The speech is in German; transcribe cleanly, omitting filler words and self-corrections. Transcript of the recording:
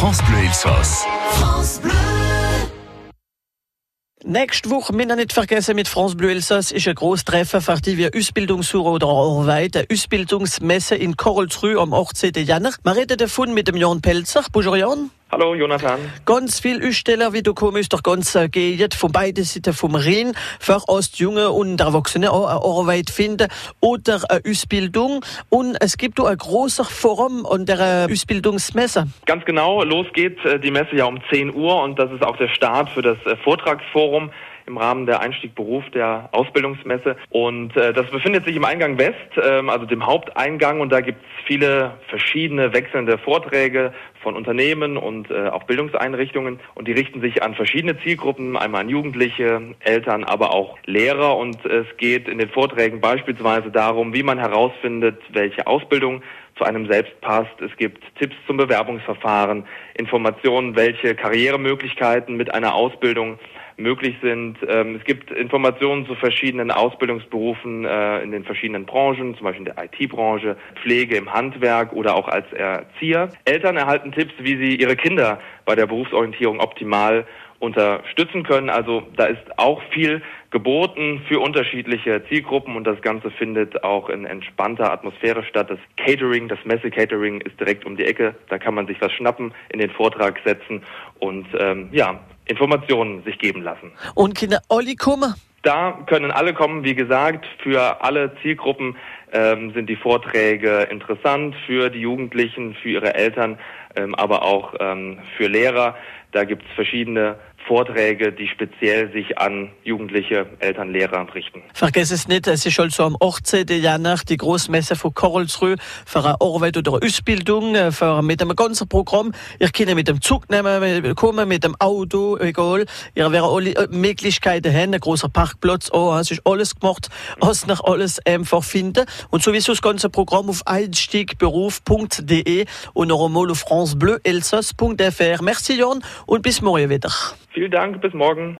France Bleu Elsass. France Bleu. Nächste Woche, wir nicht vergessen, mit France Bleu Elsass ist ein grosses Treffen für die wir Ausbildungssuche oder Arbeit, eine Ausbildungsmesse in Korolsrue am 18. Januar. Wir reden davon mit dem Jan Pelzer. Bonjour Jan. Hallo Jonathan. Ganz viele Aussteller, wie du kommst, doch ganz gehen von beiden Seiten vom Rhein, für uns die Jungen und Erwachsene auch eine Arbeit finden oder eine Ausbildung. Und es gibt auch ein grosses Forum an der Ausbildungsmesse. Ganz genau, los geht die Messe ja um 10 Uhr und das ist auch der Start für das Vortragsforum im Rahmen der Einstieg-Beruf der Ausbildungsmesse. Und das befindet sich im Eingang West, also dem Haupteingang. Und da gibt es viele verschiedene wechselnde Vorträge von Unternehmen und auch Bildungseinrichtungen. Und die richten sich an verschiedene Zielgruppen, einmal an Jugendliche, Eltern, aber auch Lehrer. Und es geht in den Vorträgen beispielsweise darum, wie man herausfindet, welche Ausbildung zu einem selbst passt. Es gibt Tipps zum Bewerbungsverfahren, Informationen, welche Karrieremöglichkeiten mit einer Ausbildung möglich sind. Es gibt Informationen zu verschiedenen Ausbildungsberufen in den verschiedenen Branchen, zum Beispiel in der IT-Branche, Pflege im Handwerk oder auch als Erzieher. Eltern erhalten Tipps, wie sie ihre Kinder bei der Berufsorientierung optimal unterstützen können. Also da ist auch viel geboten für unterschiedliche Zielgruppen und das Ganze findet auch in entspannter Atmosphäre statt. Das Catering, das Messe-Catering ist direkt um die Ecke. Da kann man sich was schnappen, in den Vortrag setzen und Informationen sich geben lassen. Und können alle kommen? Da können alle kommen, wie gesagt, für alle Zielgruppen sind die Vorträge interessant, für die Jugendlichen, für ihre Eltern, aber auch für Lehrer. Da gibt es verschiedene Vorträge, die speziell sich an Jugendliche, Eltern, Lehrer richten. Vergiss es nicht, es ist also am 18. Januar die Grossmesse von Korolsrue für eine Arbeit oder eine Ausbildung, mit einem ganzen Programm. Ihr könnt mit dem Zug kommen, mit dem Auto, egal. Ihr werdet alle Möglichkeiten haben, ein grosser Parkplatz, es ist alles gemacht, was nach alles einfach finden. Und sowieso das ganze Programm auf einstiegberuf.de und noch einmal auf francebleuelsass.fr. Merci Jan und bis morgen wieder. Vielen Dank, bis morgen.